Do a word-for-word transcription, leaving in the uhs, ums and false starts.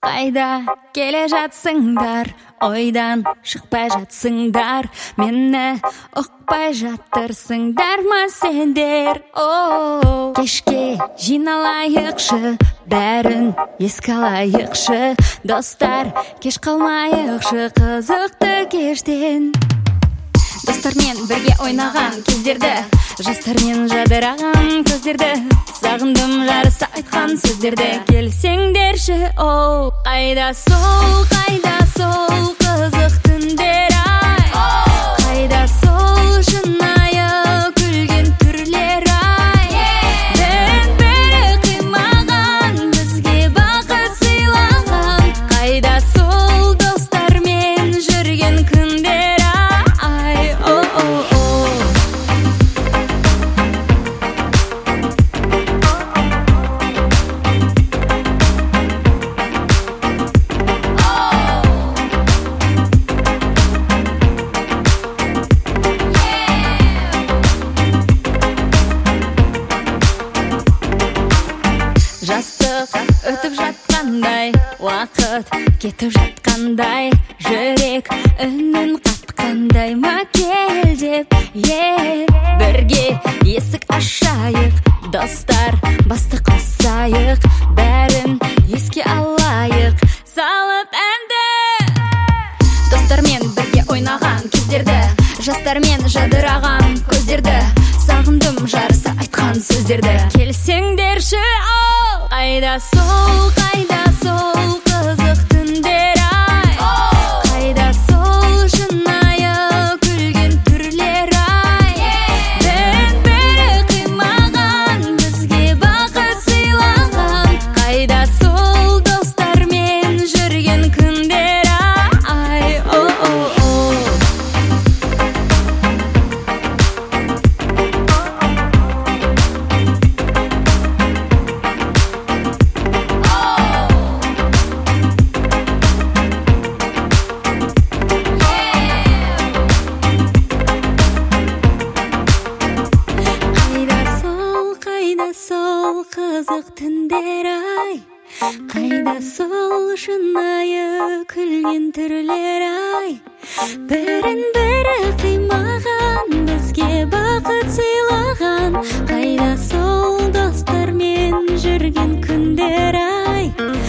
қайда келе жатсыңдар, ойдан шықпай жатсыңдар, мені ұқпай жатырсыңдар ма сендер? О, кешке жиналайықшы, бәрін еске алайықшы, достар, кеш қалмайықшы қызықты кештен. Достармен бірге ойнаған кездерді, жастармен жадыраған көздерді, сағындым жарыса айтқан сөздерді, келсеңдерші. О, қайда сол, қайда сол қызық түндер ай, қайда сол шынайы күлген түрлер ай, бәрін бәрі қимаған, бізге бақыт сыйлаған, қайда сол достармен жүрген күндер ай. О, о, о. Жастық өтіп жатқандай, уақыт кетіп жатқандай, жүрек үнін қатқандай, ма кел деп, е, бірге есік ашайық, достар, басты қосайық, бәрін еске алайық, салып әнді. Достармен бірге ойнаған кездерді, жастармен жадыраған көздерді, сағындым жарыса айтқан сөздерді, келсеңдерші. О, қайда сол, қайда сол қызық түндер ай, қайда сол шынайы күлген түрлер ай, бәрін бәрі қимаған, бізге бақыт сыйлаған, қайда сол достармен жүрген күндер ай. О, о, о. Сол қызық түндер ай, қайда сол шынайы күлген түрлер ай, бірін бірі қимаған, бізге бақыт сыйлаған, қайда сол достармен жүрген күндер ай.